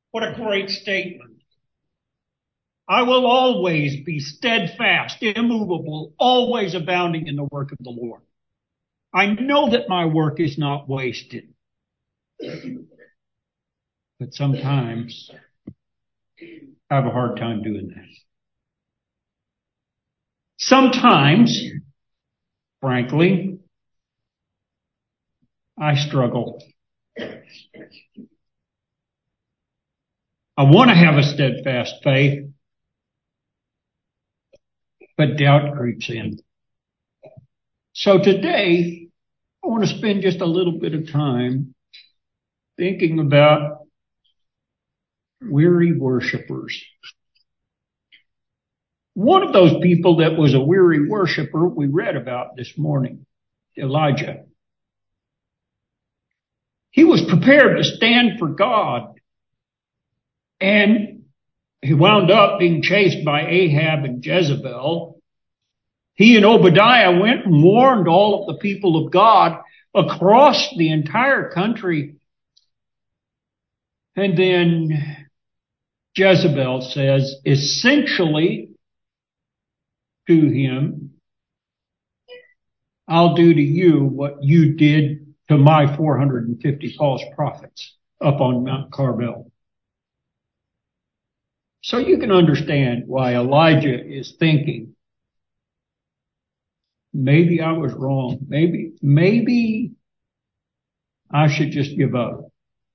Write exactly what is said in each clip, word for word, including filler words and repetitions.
What a great statement. I will always be steadfast, immovable, always abounding in the work of the Lord. I know that my work is not wasted. But sometimes I have a hard time doing that. Sometimes, frankly, I struggle. I want to have a steadfast faith, but doubt creeps in. So today, I want to spend just a little bit of time thinking about weary worshipers. One of those people that was a weary worshiper we read about this morning, Elijah. He was prepared to stand for God, and he wound up being chased by Ahab and Jezebel. He and Obadiah went and warned all of the people of God across the entire country. And then Jezebel says, essentially to him, I'll do to you what you did to my four hundred fifty false prophets up on Mount Carmel. So you can understand why Elijah is thinking, maybe I was wrong. Maybe, maybe I should just give up.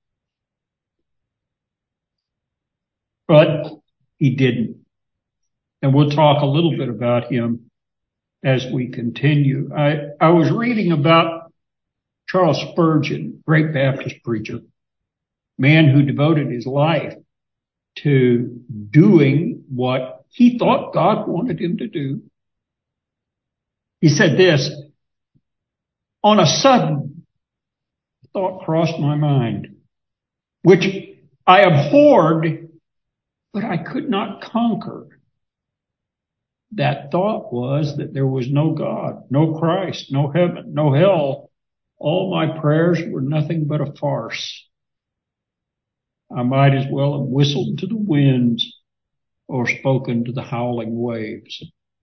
But he didn't. And we'll talk a little bit about him as we continue. I, I was reading about Charles Spurgeon, great Baptist preacher, man who devoted his life to doing what he thought God wanted him to do. He said this, on a sudden, thought crossed my mind, which I abhorred, but I could not conquer. That thought was that there was no God, no Christ, no heaven, no hell. All my prayers were nothing but a farce. I might as well have whistled to the winds or spoken to the howling waves.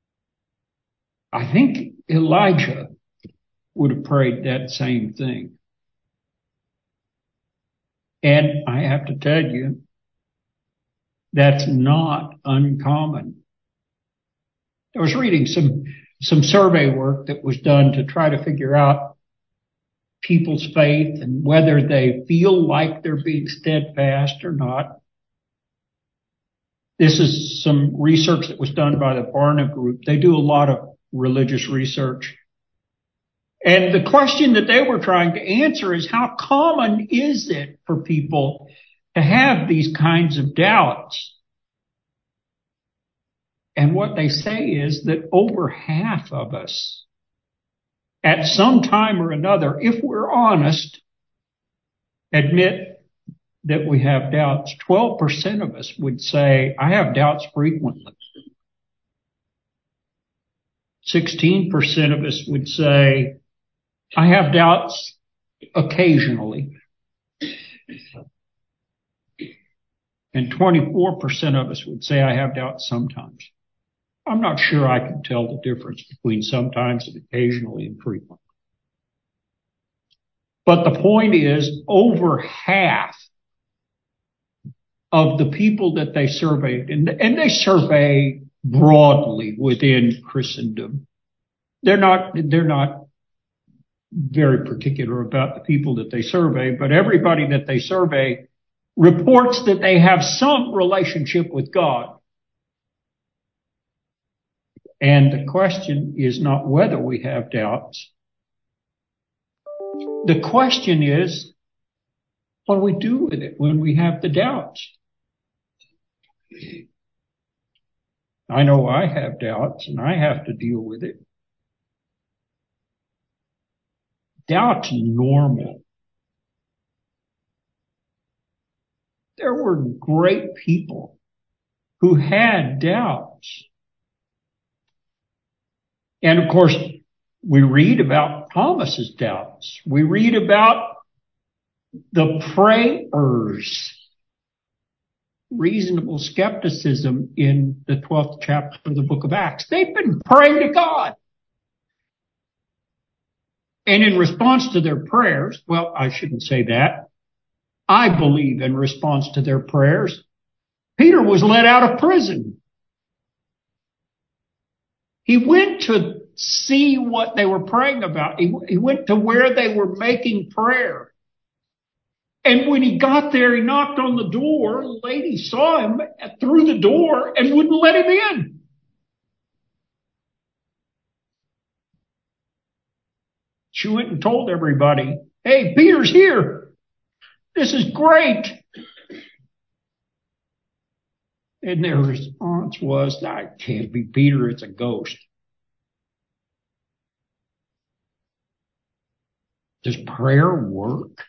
I think Elijah would have prayed that same thing. And I have to tell you, that's not uncommon. I was reading some, some survey work that was done to try to figure out people's faith and whether they feel like they're being steadfast or not. This is some research that was done by the Barna Group. They do a lot of religious research. And the question that they were trying to answer is, how common is it for people to have these kinds of doubts? And what they say is that over half of us, at some time or another, if we're honest, admit that we have doubts. twelve percent of us would say, I have doubts frequently. sixteen percent of us would say, I have doubts occasionally. And twenty-four percent of us would say, I have doubts sometimes. I'm not sure I can tell the difference between sometimes and occasionally and frequently. But the point is, over half of the people that they surveyed, and, and they survey broadly within Christendom, they're not, they're not very particular about the people that they survey, but everybody that they survey reports that they have some relationship with God. And the question is not whether we have doubts. The question is, what do we do with it when we have the doubts? I know I have doubts and I have to deal with it. Doubt's normal. There were great people who had doubts. And of course, we read about Thomas's doubts. We read about the prayers reasonable skepticism in the twelfth chapter of the book of Acts. They've been praying to God. And in response to their prayers, well, I shouldn't say that. I believe in response to their prayers, Peter was let out of prison. He went to see what they were praying about. He, he went to where they were making prayer. And when he got there, he knocked on the door. The lady saw him through the door and wouldn't let him in. She went and told everybody, hey, Peter's here. This is great. And their response was, that can't be Peter, it's a ghost. Does prayer work?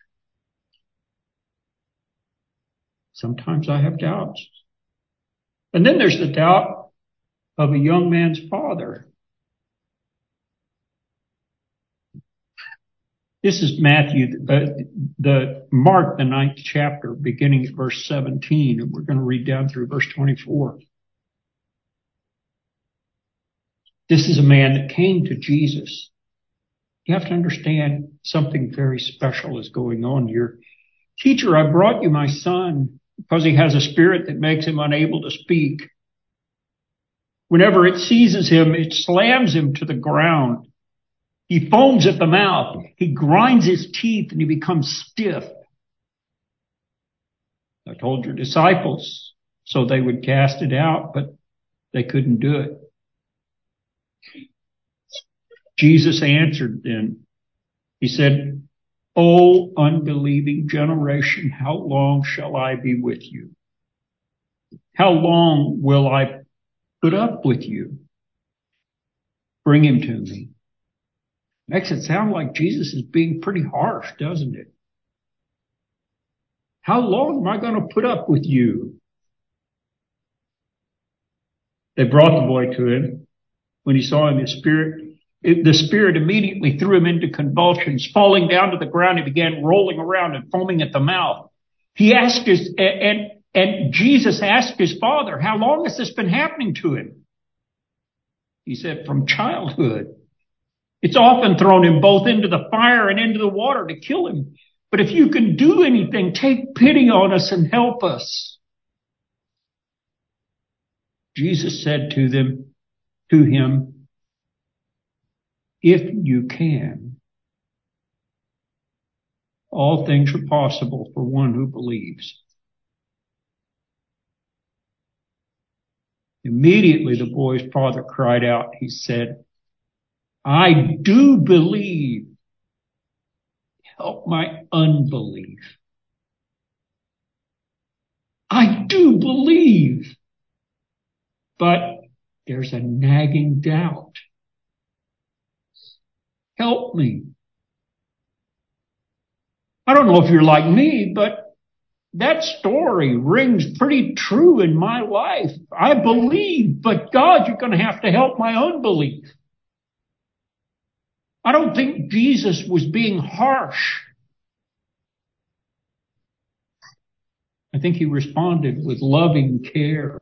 Sometimes I have doubts. And then there's the doubt of a young man's father. This is Matthew, uh, the Mark, the ninth chapter, beginning at verse seventeen, and we're going to read down through verse twenty-four. This is a man that came to Jesus. You have to understand something very special is going on here. Teacher, I brought you my son because he has a spirit that makes him unable to speak. Whenever it seizes him, it slams him to the ground. He foams at the mouth. He grinds his teeth and he becomes stiff. I told your disciples so they would cast it out, but they couldn't do it. Jesus answered then. He said, O unbelieving generation, how long shall I be with you? How long will I put up with you? Bring him to me. Makes it sound like Jesus is being pretty harsh, doesn't it? How long am I going to put up with you? They brought the boy to him. When he saw him, his spirit, it, the spirit immediately threw him into convulsions. Falling down to the ground, he began rolling around and foaming at the mouth. He asked his, and, and Jesus asked his father, how long has this been happening to him? He said, from childhood. It's often thrown him both into the fire and into the water to kill him. But if you can do anything, take pity on us and help us. Jesus said to them, to him, if you can, all things are possible for one who believes. Immediately the boy's father cried out. He said, I do believe. Help my unbelief. I do believe. But there's a nagging doubt. Help me. I don't know if you're like me, but that story rings pretty true in my life. I believe, but God, you're going to have to help my unbelief. I don't think Jesus was being harsh. I think he responded with loving care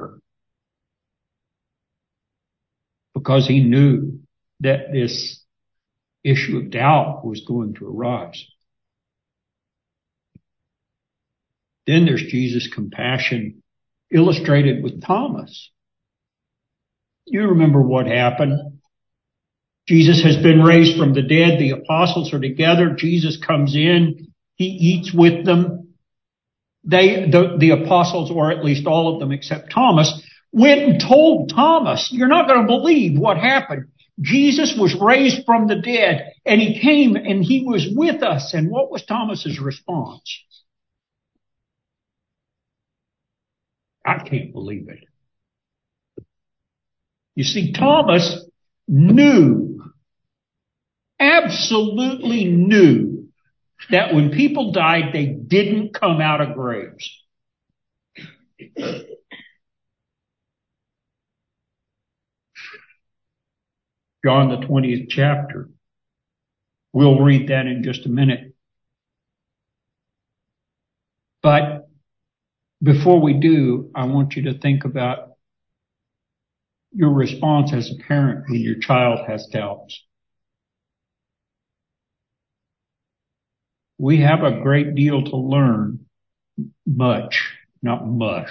because he knew that this issue of doubt was going to arise. Then there's Jesus' compassion illustrated with Thomas. You remember what happened. Jesus has been raised from the dead. The apostles are together. Jesus comes in. He eats with them. They, the, the apostles, or at least all of them except Thomas, went and told Thomas, you're not going to believe what happened. Jesus was raised from the dead and he came and he was with us. And what was Thomas's response? I can't believe it. You see, Thomas knew, absolutely knew, that when people died, they didn't come out of graves. John, the twentieth chapter. We'll read that in just a minute. But before we do, I want you to think about your response as a parent when your child has doubts. We have a great deal to learn, much, not mush.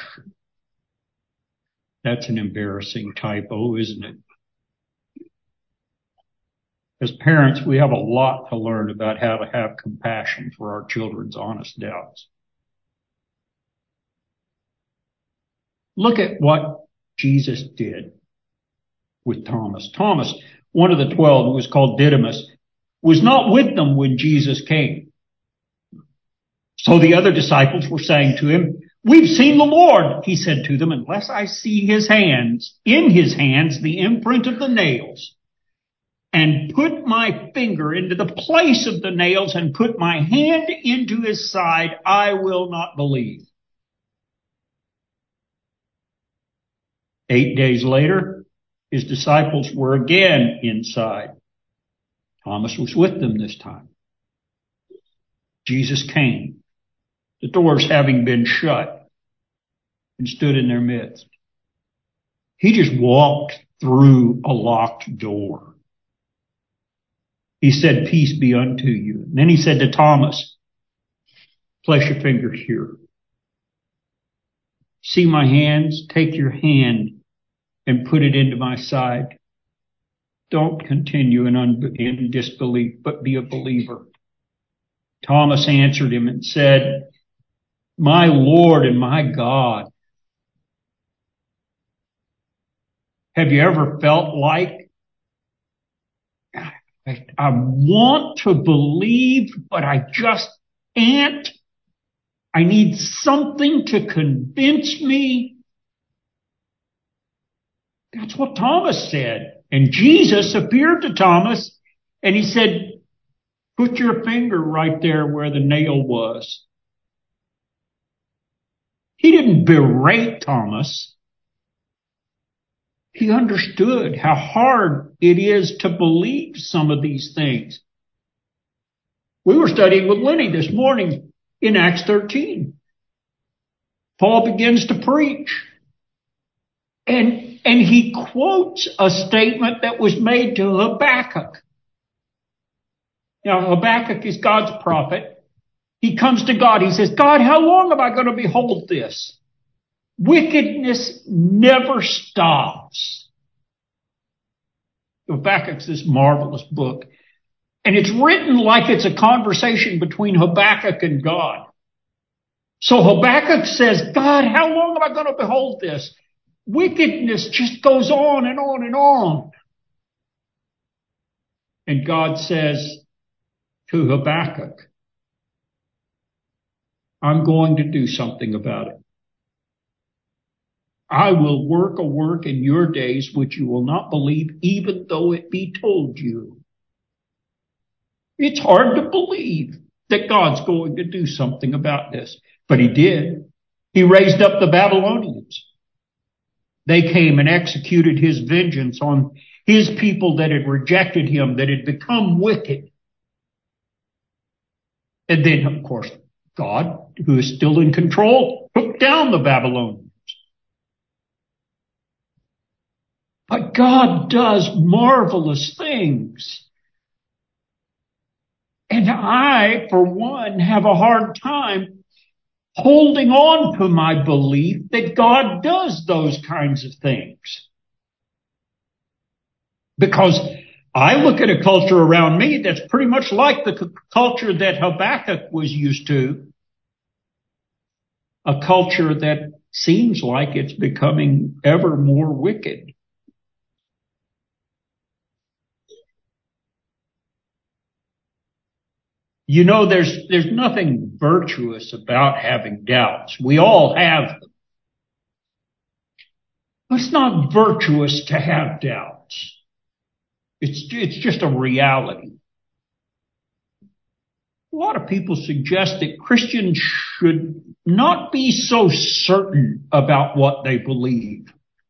That's an embarrassing typo, isn't it? As parents, we have a lot to learn about how to have compassion for our children's honest doubts. Look at what Jesus did with Thomas. Thomas, one of the twelve, who was called Didymus, was not with them when Jesus came. So the other disciples were saying to him, "We've seen the Lord." He said to them, "Unless I see his hands, in his hands, the imprint of the nails, and put my finger into the place of the nails and put my hand into his side, I will not believe." Eight days later, his disciples were again inside. Thomas was with them this time. Jesus came, the doors having been shut, and stood in their midst. He just walked through a locked door. He said, "Peace be unto you." And then he said to Thomas, "Place your finger here. See my hands? Take your hand and put it into my side. Don't continue in, un- in disbelief, but be a believer." Thomas answered him and said, "My Lord and my God." Have you ever felt like, I, I want to believe, but I just can't? I need something to convince me. That's what Thomas said. And Jesus appeared to Thomas and he said, "Put your finger right there where the nail was." He didn't berate Thomas. He understood how hard it is to believe some of these things. We were studying with Lenny this morning in Acts thirteen. Paul begins to preach. And, and he quotes a statement that was made to Habakkuk. Now, Habakkuk is God's prophet. He comes to God. He says, "God, how long am I going to behold this? Wickedness never stops." Habakkuk's this marvelous book. And it's written like it's a conversation between Habakkuk and God. So Habakkuk says, "God, how long am I going to behold this? Wickedness just goes on and on and on." And God says to Habakkuk, "I'm going to do something about it. I will work a work in your days which you will not believe, even though it be told you." It's hard to believe that God's going to do something about this, but he did. He raised up the Babylonians. They came and executed his vengeance on his people that had rejected him, that had become wicked. And then, of course, God, who is still in control, took down the Babylonians. But God does marvelous things. And I, for one, have a hard time holding on to my belief that God does those kinds of things. Because I look at a culture around me that's pretty much like the c- culture that Habakkuk was used to. A culture that seems like it's becoming ever more wicked. You know, there's, there's nothing virtuous about having doubts. We all have them. But it's not virtuous to have doubts. It's, it's just a reality. A lot of people suggest that Christians should not be so certain about what they believe.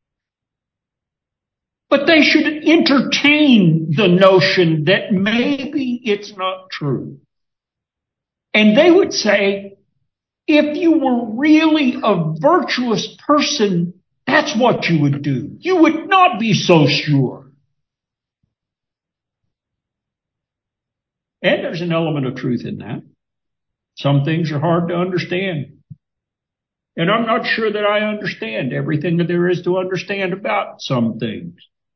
But they should entertain the notion that maybe it's not true. And they would say, If you were really a virtuous person, that's what you would do. You would not be so sure. And there's an element of truth in that. Some things are hard to understand. And I'm not sure that I understand everything that there is to understand about some things.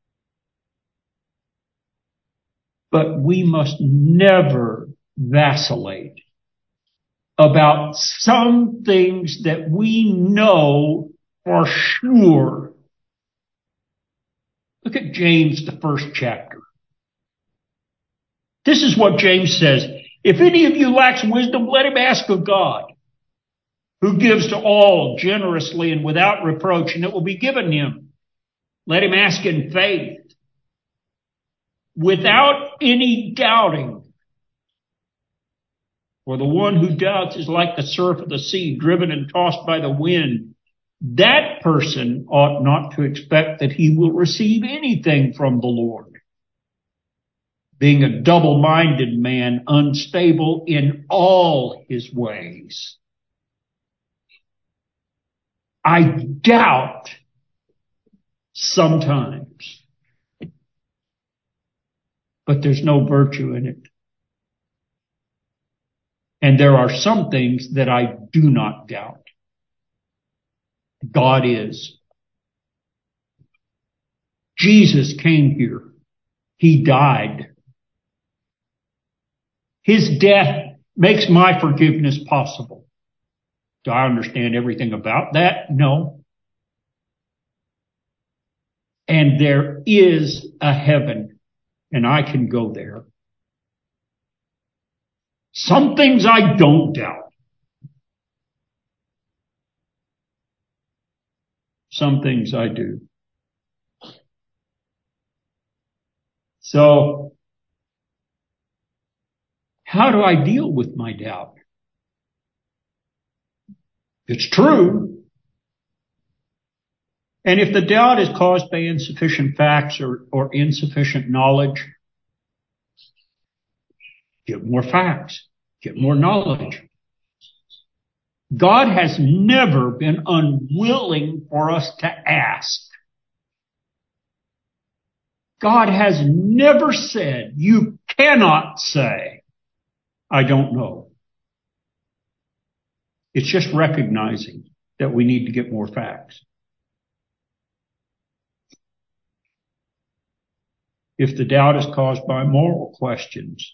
But we must never vacillate about some things that we know for sure. Look at James, the first chapter. This is what James says. If any of you lacks wisdom, let him ask of God, who gives to all generously and without reproach, and it will be given him. Let him ask in faith, without any doubting. For the one who doubts is like the surf of the sea, driven and tossed by the wind. That person ought not to expect that he will receive anything from the Lord, being a double-minded man, unstable in all his ways. I doubt sometimes, but there's no virtue in it. And there are some things that I do not doubt. God is. Jesus came here. He died. His death makes my forgiveness possible. Do I understand everything about that? No. And there is a heaven, and I can go there. Some things I don't doubt. Some things I do. So, how do I deal with my doubt? It's true. And if the doubt is caused by insufficient facts or, or insufficient knowledge, get more facts, get more knowledge. God has never been unwilling for us to ask. God has never said, you cannot say, I don't know. It's just recognizing that we need to get more facts. If the doubt is caused by moral questions,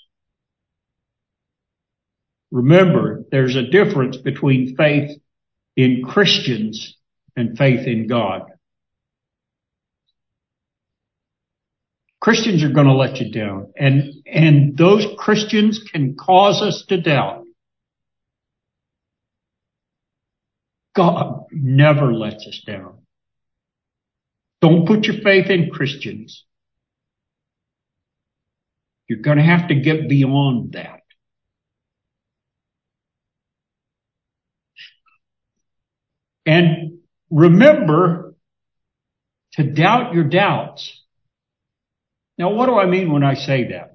remember, there's a difference between faith in Christians and faith in God. Christians are going to let you down, and, and those Christians can cause us to doubt. God never lets us down. Don't put your faith in Christians. You're going to have to get beyond that. And remember to doubt your doubts. Now, what do I mean when I say that?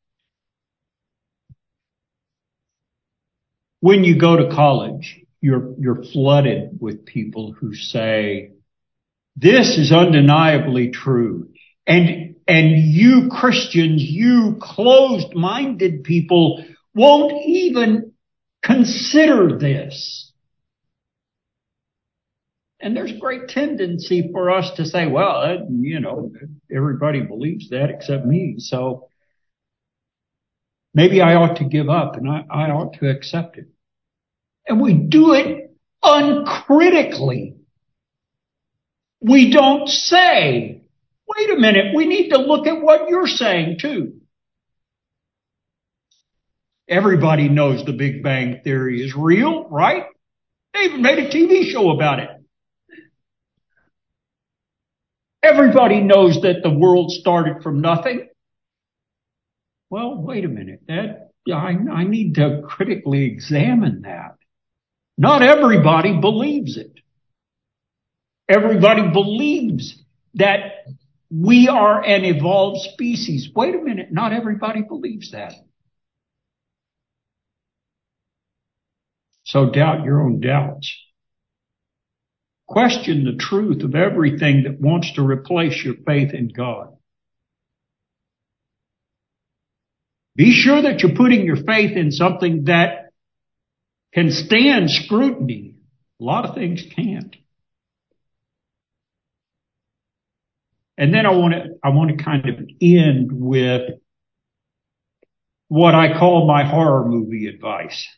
When you go to college, you're, you're flooded with people who say, this is undeniably true. And, and you Christians, you closed-minded people won't even consider this. And there's a great tendency for us to say, well, you know, everybody believes that except me. So maybe I ought to give up and I, I ought to accept it. And we do it uncritically. We don't say, wait a minute, we need to look at what you're saying too. Everybody knows the Big Bang Theory is real, right? They even made a T V show about it. Everybody knows that the world started from nothing. Well, wait a minute. That I, I need to critically examine that. Not everybody believes it. Everybody believes that we are an evolved species. Wait a minute. Not everybody believes that. So doubt your own doubts. Question the truth of everything that wants to replace your faith in God. Be sure that you're putting your faith in something that can stand scrutiny. A lot of things can't. And then I want to, I want to kind of end with what I call my horror movie advice.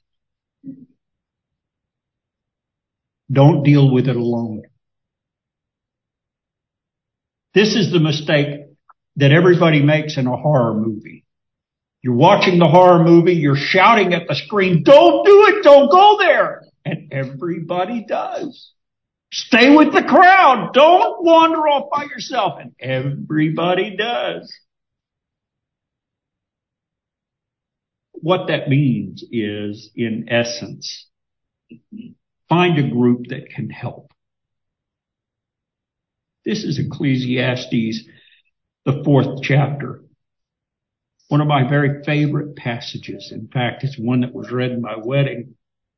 Don't deal with it alone. This is the mistake that everybody makes in a horror movie. You're watching the horror movie, you're shouting at the screen, don't do it, don't go there. And everybody does. Stay with the crowd, don't wander off by yourself. And everybody does. What that means is, in essence, find a group that can help. This is Ecclesiastes, the fourth chapter. One of my very favorite passages. In fact, it's one that was read in my wedding.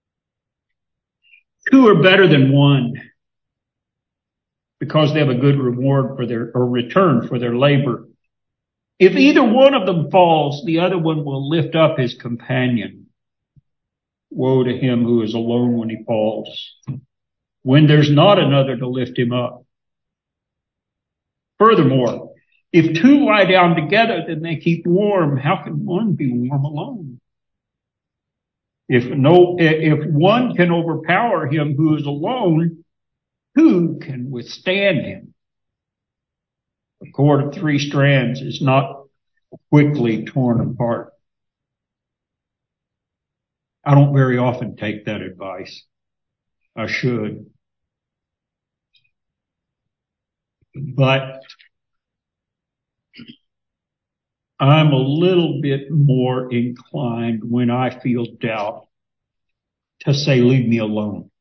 Two are better than one because they have a good reward for their, or return for their labor. If either one of them falls, the other one will lift up his companion. Woe to him who is alone when he falls, when there's not another to lift him up. Furthermore, if two lie down together, then they keep warm. How can one be warm alone? If no, if one can overpower him who is alone, who can withstand him? A cord of three strands is not quickly torn apart. I don't very often take that advice. I should. But I'm a little bit more inclined when I feel doubt to say, leave me alone.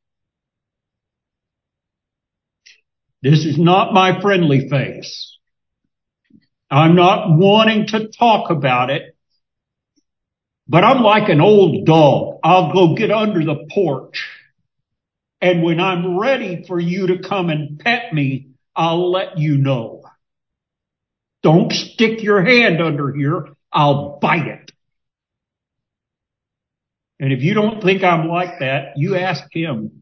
This is not my friendly face. I'm not wanting to talk about it, but I'm like an old dog. I'll go get under the porch. And when I'm ready for you to come and pet me, I'll let you know. Don't stick your hand under here. I'll bite it. And if you don't think I'm like that, you ask him.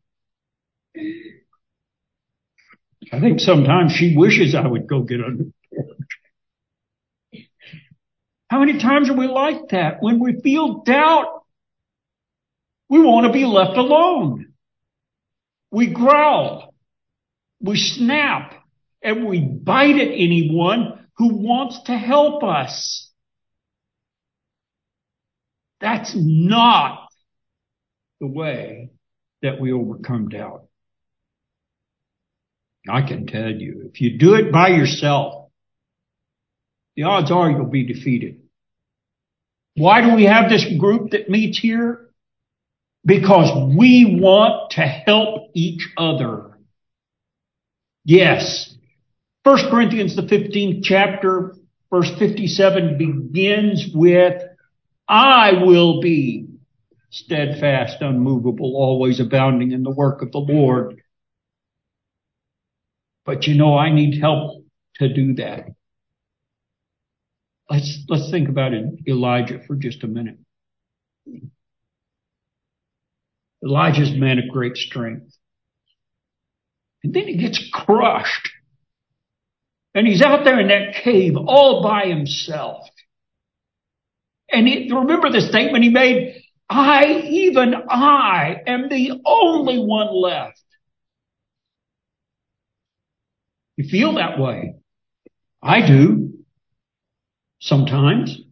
I think sometimes she wishes I would go get under the porch. How many times are we like that? When we feel doubt, we want to be left alone. We growl, we snap, and we bite at anyone who wants to help us. That's not the way that we overcome doubt. I can tell you, if you do it by yourself, the odds are you'll be defeated. Why do we have this group that meets here? Because we want to help each other. Yes. First Corinthians, the fifteenth chapter, verse fifty-seven begins with, I will be steadfast, unmovable, always abounding in the work of the Lord. But you know, I need help to do that. Let's, let's think about it, Elijah for just a minute. Elijah's a man of great strength. And then he gets crushed. And he's out there in that cave all by himself. And it, remember the statement he made, I, even I, am the only one left. You feel that way. I do. Sometimes.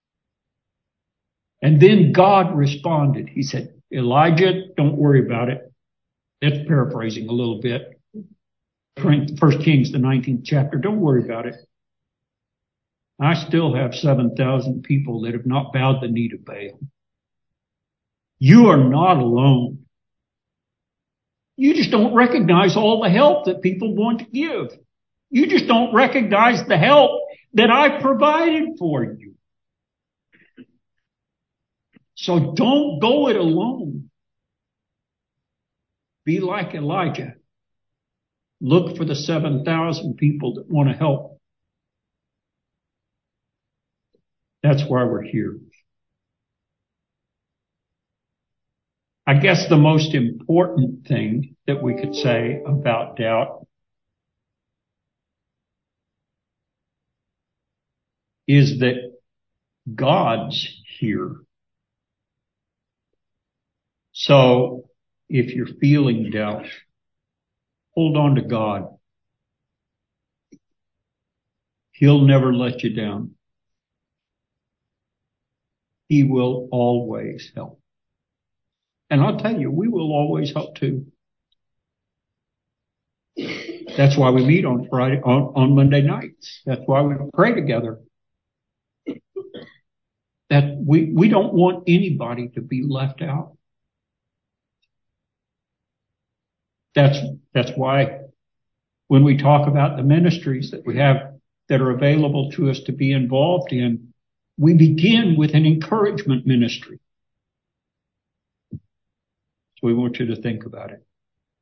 And then God responded. He said, Elijah, don't worry about it. That's paraphrasing a little bit. First Kings, the nineteenth chapter. Don't worry about it. I still have seven thousand people that have not bowed the knee to Baal. You are not alone. You just don't recognize all the help that people want to give. You just don't recognize the help that I provided for you. So don't go it alone. Be like Elijah. Look for the seven thousand people that want to help. That's why we're here. I guess the most important thing that we could say about doubt is that God's here. So if you're feeling doubt, hold on to God. He'll never let you down. He will always help. And I'll tell you, we will always help too. That's why we meet on Friday, on, on Monday nights. That's why we pray together. That we, we don't want anybody to be left out. That's, that's why when we talk about the ministries that we have that are available to us to be involved in, we begin with an encouragement ministry. So we want you to think about it.